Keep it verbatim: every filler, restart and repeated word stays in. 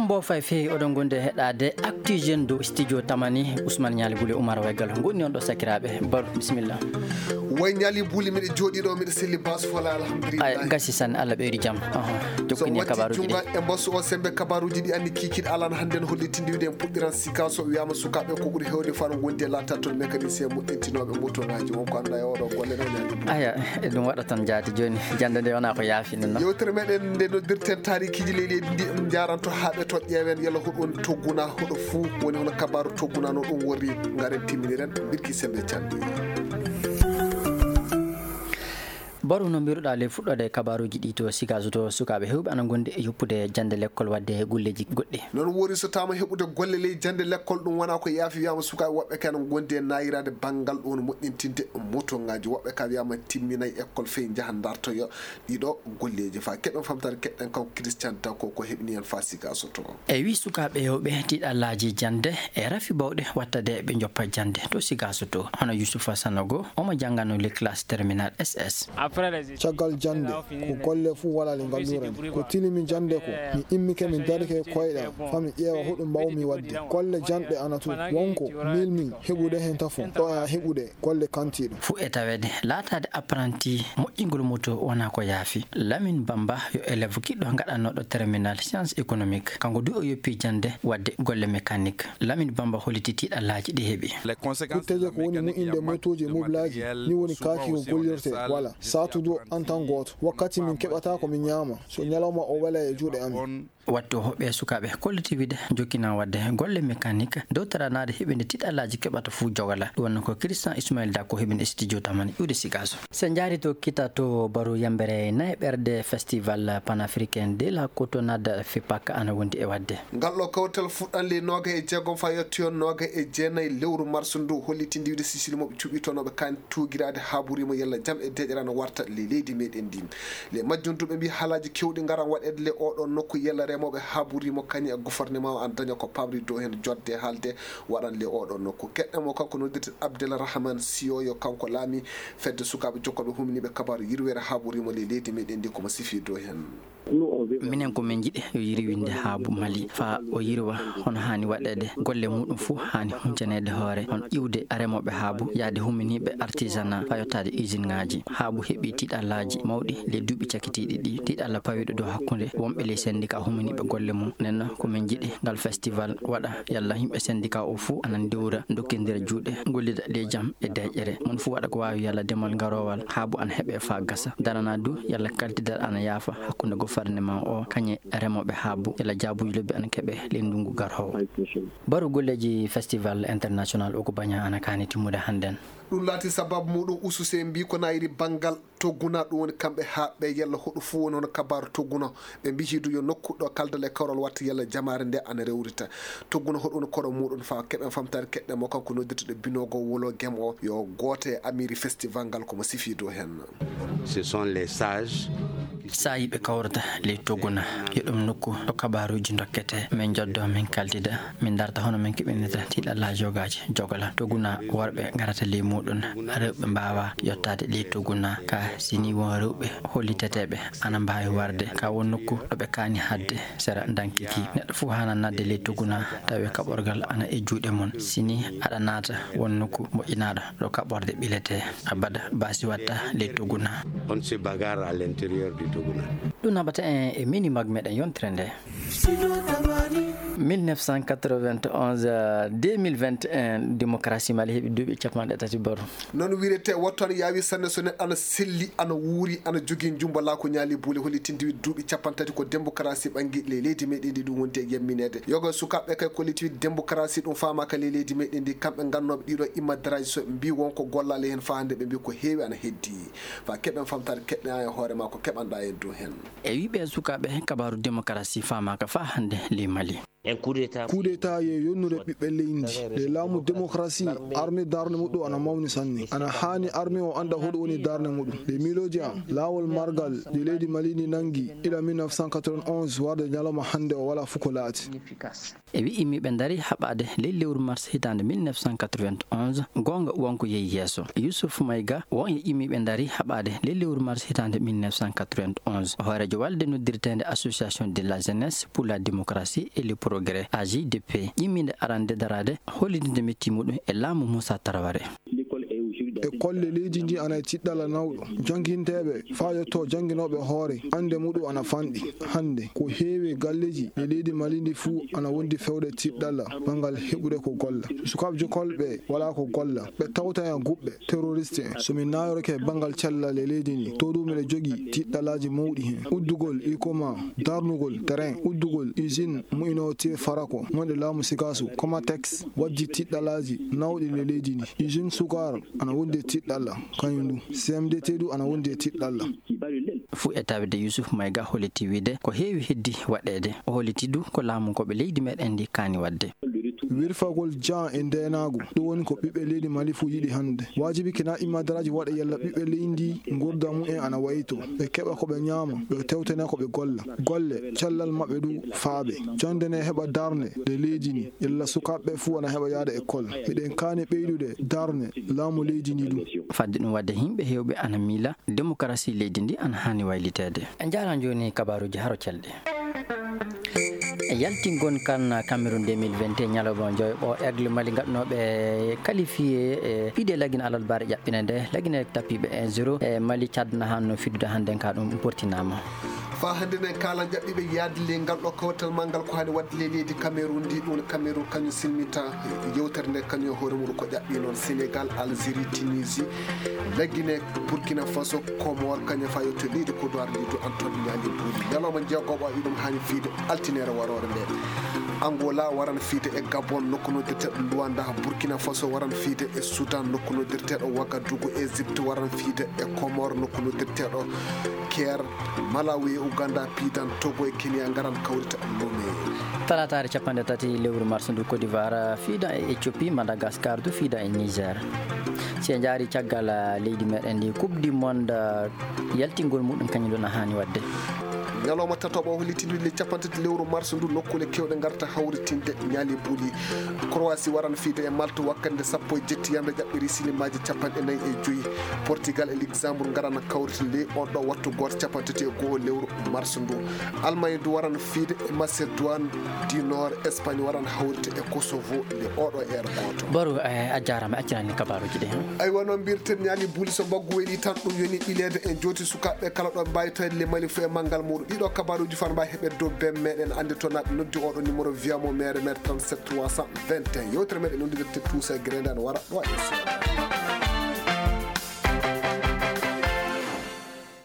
Ombo fay fe odon gonde hedade actigen do studio tamani Ousmane Nyali Bouli Oumar Waygal ngoni on do sakirabe bar bismillah way Nyali Bouli mi jodi do mi selli bas fola alhamdulillah ay gasi san Allah beeri jam jokkini kabaruji junga e bosso o sembe kabaruji di andi kikid alan handen hollitindi de puddiran sika so wiyama sukabe ko buri hewde faro gonde latta ton mécanicien mo tentinobe motonaji wonko anda yodo golle no Nyali aya e dum wada tan jaati joni jandande wana ko yaafi non yewtere meden de no dirten tarikiji leydi ndi jaranto habe to ƴeewen yalla huɗon togguna huɗo fuu woni hono kabaru togguna no ɗum wori ngaren timminiren birki sembe candi baru no biruɗa le fuɗɗode kabaruji ɗi to sigaso to sukaɓe hewɓe ana gonde e yoppude jande l'école wadde golleji goɗɗi non wori so tama heɓude golle ley jande l'école ɗum wona ko yaafi wiyama sukaɓe woɓɓe kane gonde e nayirade banggal ɗon moƴƴintinde moto ngaji woɓɓe ka wiyama timminayi école fey jaaha dartoyo ɗiɗo golleji fa keɗen famtare keɗɗen kaw Christian taw ko ko heɓni hen fa sigaso to e wi sukaɓe hewɓe tiɗallaji jande e rafi bawɗe wattade ɓe joppa jande to sigaso to hono Youssoufa Sanogo omo janggano les classe terminal S S caggal jande ko golle fu wala le ngandurani ko tilimi jande ko mi immike min darike koyɗa fami ƴeewa hoɗum mbawmi wadde golle janɗe anatu wonko milmi heɓude hen tafo ɗo a heɓude golle kantiɗo fu e tawede laatade apprenti moƴƴingol moto wona ko yaafi Lamine Bamba yo élève kiɗɗo gaɗannoɗo terminal science économique kanko du o yoppi jande wadde golle mécanique Lamine Bamba holliti tiɗallaji ɗi heeɓi kutteje ko woni moƴƴinde motoji moblaji ni woni kaaki ko gollirte wala satudo en tan goto wakkati min keɓata ko min ñaama so ñalawma o wala e juuɗe amin wattu hoɓɓe sukaɓe collectivité jokkina wadde golle mécanique dow taranade heɓinde tiɗallaji keɓata fuu jogala ɗum wonno ko Christian Ismail Dako heɓinde studio tamani iwde sigaso sen jaari to kita to baru yambere nayi ɓerde festival panafricain de la cotonnade FIPAC ana wondi e wadde ngalɗo kawtal fuɗɗanle noga e jeegom fa yettoyon noga e jeenayyi lewru mars ndu hollitindi wiide sisili moɓe cuɓi tonoɓe kan tugirade haburimo yalla jam e deƴerano warta le leydi meɗen ndi le majjuntuɓe mbi haalaji kewɗi ngaran waɗede le oɗon nokku yalla remoɓe haburimo kañi e gouvernement an daña ko pamri dow hen jodde haalde waɗan le oɗon nokku keɗɗemo kanko noddirte Abdelrahmane Siyoyo kanko laami fedde sukaɓe jokkoɓe humniɓe kabaru yirwere haburimo le leydi meɗen ndi komo sifi dow hen minen ko min jiɗi yo yirwinde haabu Mali fa o yirwa hono hani waɗede golle muɗum fuu hani huncanede hoore on iwde remoɓe haabu yaade humminiɓe artisanat fa yottade usine ngaji haabu heeɓi tiɗallaji mawɗi le duuɓi cakkitiɗi ɗi tiɗalla pawiɗo dow hakkude wonɓe les syndicat humminiɓe golle mum nenno komin jiɗi ngal festival waɗa yalla yimɓe syndicat o fuu anan dewra dokkidira juuɗe gollida le jaam e deƴƴere mon fuu waɗa ko wawi yalla demal garowal haabu ana heeɓe fa gasa darana du yalla kaltidal ana yaafa hakkude gouvernement o kañe remoɓe haabu yalla jaabuji lobbi ana keeɓe le ndungu garowo baru golleji festival international o ko baña ana kani timmude hannden ɗum laati sababu muɗum ususe mbi ko nayiri banggal togguna ɗum woni kamɓe haɓɓe yalla hoɗo fuu woni hono kabaru togguno ɓe mbihidu yo nokkuɗo kaldal e kawral watta yalla jamare nde ana rewrita togguno hoɗo woni koɗo muɗum fa keɓen famtare keɗɗemo kanko noddirteɗo binogo wolo gem o yo goote e amiri festival ngal komo sifi dow hen ce sont les sages sa yiɓe kawrata ley togguna yo ɗum nokku ɗo kabaruji dokkete min joddo min kaldida min darta hono min keɓinita tiɗalla jogaji jogala togguna worɓe garata ley muɗum rewɓe mbawa yottade ley togguna ka sini won rewɓe holliteteɓe ana mbawi warde ka won nokku ɗoɓe kani hadde sera dankiki neɗɗo fuu hana nadde ley togguna tawi kaɓorgal ana e juuɗe mon sini aɗa naata won nokku moƴƴinaɗo ɗo kaɓorde ɓilete abada basi watta ley togguna on se bagarre à l'intérieur du togguna ɗum naɓata en e minimag meɗen yontere nde mille neuf cent quatre-vingt-onze deux mille vingt et un démocratie Mali heeɓi duuɓi capanɗe tati baru noon wirete wattu ana yaawi sanne so neɗɗo ana selli ana wuuri ana jogui jumba la ko Nyali Bouli hollitindi wi duuɓi capantati ko démocratie ɓangui le leydi meɗen ndi ɗum wonti e yemminede yoga sukaɓe kay kolliti démocratie ɗum famaka le leydi meɗen ndi kamɓe gannoɓe ɗiɗo immadraji so mbi wonko gollale hen fa hande ɓe mbi ko heewi ana heddi fa keɓen famtade keɗɗa e hoore ma ko keɓanɗa e dow hen e wiɓe sukaɓe kabaru démocratie famaka fa hande le Mali coup d'état ye yonnude ɓiɓɓe leydi e laamu démocratie armée darde muɗum ana mawni sanne ana hani armée o anda hoɗo woni darde muɗum de miloji am laawol margal de leydi malini nangi ila mille neuf cent quatre-vingt-onze warde ñalawma hande o wala fuko laati e wi immiɓe dari haɓade ley lewru mars hitande mille neuf cent quatre-vingt-onze gonga wonko yeehi yeeso Youssouf Maïga won e immiɓe dari haɓade ley lewru mars hitande mille neuf cent quatre-vingt-onze hoorejo walde noddirtede association de la jeunesse pour la démocratie et le progrès A J D P imminde arande darade hollidinde metti muɗum e laamu Moussa Traoré e kolle leydi ndi ana tiɗɗala nawɗo janginteɓe fa yetto janginoɓe hoore ande muɗum ana fanɗi hande ko heewi galleji e leydi mali ndi fuu ana wondi fewde tiɗɗalla bangal heɓude ko golla sukaɓe jokolɓe wala ko golla ɓe tawta hen guɓɓe terroriste en somi nayorake bangal cellal e leydi ndi to ɗum miɗe jogui tiɗɗalaji mawɗi hen uddugol ikoma darnugol terrain uddugol usine mu'inotie farako wonde laamu sikaso comatex wajji tiɗɗalaji nawɗi le leydi ndi usine sukar ana wonde tiɗɗalla kañum ɗum C M D T du ana wonde tiɗɗalla fu étape de Youssouf Maïga holliti wiide ko heewi heddi waɗede o holliti du ko laamu koɓe leydi meɗen ndi kaani wadde wirfagol jan e ndenago ɗum woni ko ɓiɓɓe leydi mali fuu yiɗi hande wajibi kina imadaraji waɗa yalla ɓiɓɓe leydi gurda mumen ana wayto ɓe keɓa koɓe ñaama ɓe tewtene koɓe golla golle cellal maɓɓe du faaɓe jondene heɓa darne de leydi ni yalla sukaɓe fuu ana heɓa yaada école miɗen kaani ɓeydude darne laamu leydi ndi ɗum fadde ɗum wadde yimɓe hewɓe ana miila démocratie leydi ndi ana hani waylitede en jaran joni kabaruji haro celɗe e yaltingon kan Cameroun deux mille vingt et un ñalawma joyɓo aigle mali gaɗnoɓe qualifié e piide lagine alal bare ƴaɓɓine nde lagine tapiɓe un zéro e Mali cadna hanno fiddude hande ka ɗum portinama fa hande nen kala jaɓɓiɓe yaade le ngal ɗo kawtal ma ngal ko hani wadde le leydi Cameroun ndi ɗum Cameroun kañum silmita yewtere nde kañum hoore muɗum ko ƴaɓɓi noon Sénégal Algérie Tunisie laggine Burkina Faso Comore kañum fa yetto leydi Côte d'Ivoire ndi to Antoine Niani Bouli ñalawma jeegoɓo wi ɗum hani fiide altinere warore nde Angola waran fiide e Gabon nokku noddirteɗo Luanda Burkina Faso waran fiide e Soudan nokku noddirteɗo Ouagadougou Égypte waran fiide e Comore nokku noddirteɗo Caire Malawi Uganda Pidan Togo e Kenya garan kawrita Lomé talatare capanɗe tati lewru mars ndu Côte d'Ivoire fiida e Éthiopie Madagascar du fiida e Niger si en jaari caggal leydi meɗen ndi coupe du monde yaltingol muɗum kañum ɗon a hani wadde ñalawma tatoɓo o hollitinde capantati lewru mars ndu nokkule kewɗe garta hawritinde ñaali buuli Croatie waran fiide e Malte wakkande sappo e jetti yande jaɓɓiri silimaji capanɗe nayyi e joyyi Portugal e Luxembourg garana kawrita ley on ɗo wattu goto capantati e goho lewru mars ndu Allemagne du waran fiide e Macédoine du Nord Espagne waran hawrita e Kosovo le oɗo ere goto baro a jarama accirani kabaruji ɗe aywa noon mbirten ñaali buuli so baggu weɗi tan ɗum yoni ɓilede en joti sukaɓe kala ɗo mbawi tawde le Mali fo e manggal muɗum ɗiɗo kabaruji fan mbawi heɓe dow bem meɗen andi to naɓe noddi oɗo numéro wiyamo maire maire trente-sept trois cent vingt et un yewtere meɗen noddirte tousa grenda ne wara ɗo e